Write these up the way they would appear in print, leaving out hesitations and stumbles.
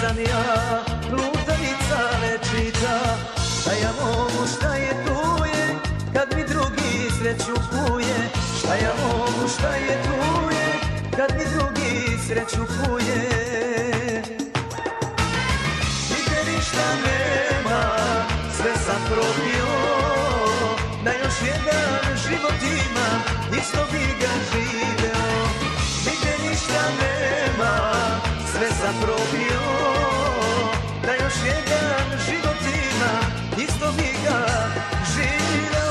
sam ja, lutavica večita. Šta ja mogu, šta je tu je, kad mi drugi sreću kuje. Šta ja mogu, šta je tu je, kad mi drugi sreću kuje. Nigde ništa nema, sve sam probio, da još jedan život imam, isto bi ga živeo. Nigde ništa nema, sve sam probio, da još jedan život imam, isto bi ga živeo.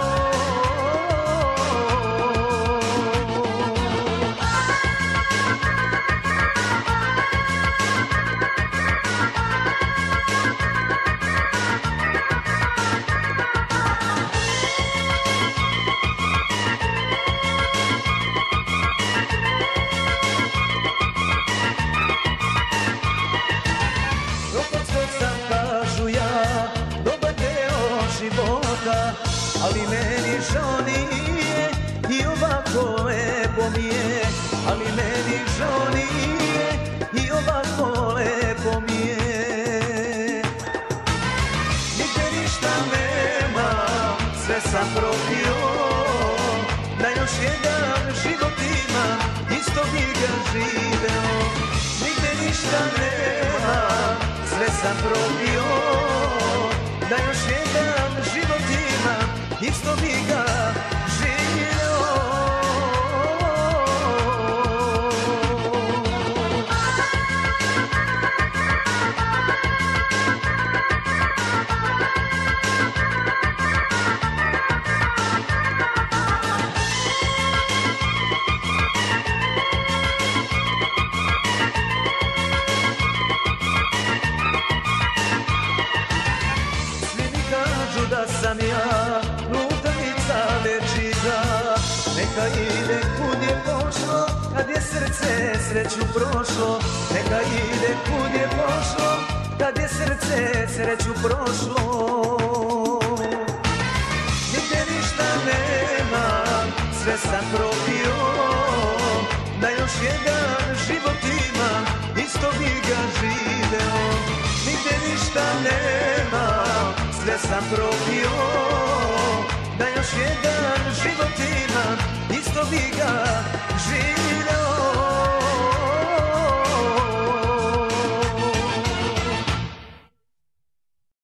Ali meni žao nije i ovako lepo mi je. Ali meni žao nije i ovako lepo mi je. Nigde ništa nema, sve sam probio, da još jedan život imam, isto bi ga živeo. Nigde ništa nema, sve sam probio, da još jedan život imam, isto bi ga živio. Svi mi kažu da sam ja lutavica večita. Neka ide kud je pošlo, kad je srce sreću prošlo. Neka ide kud je pošlo, kad je srce sreću prošlo. Nigde ništa nema, sve sam probio, da još jedan život imam, isto bi ga živeo. Nigde ništa nema, sve sam probio, da još jedan život imam.